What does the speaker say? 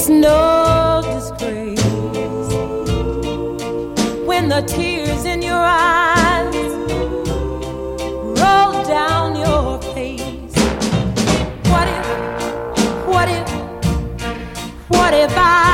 It's no disgrace when the tears in your eyes roll down your face. What if I